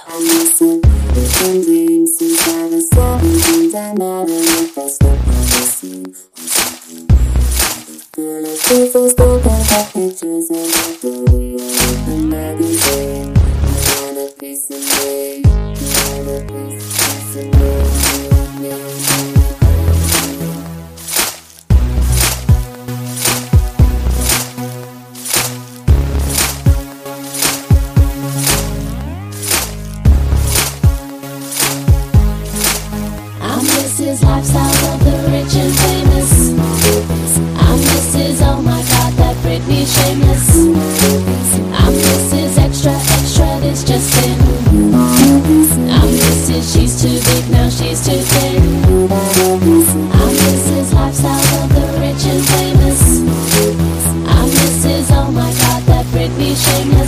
I'm missing different dreams since I was 17. I never looked that stuff on the scene. Full of faithful spoken cut pictures and a story of the magazine. I want a piece of me. I want a piece of me. Mrs. Lifestyle of the rich and famous. I'm Mrs. Oh my God, that Britney shameless. I'm Mrs. Extra, extra, this just in. I'm Mrs. She's too big, now she's too thin. I'm Mrs. Lifestyle of the rich and famous. I'm Mrs. Oh my God, that Britney shameless.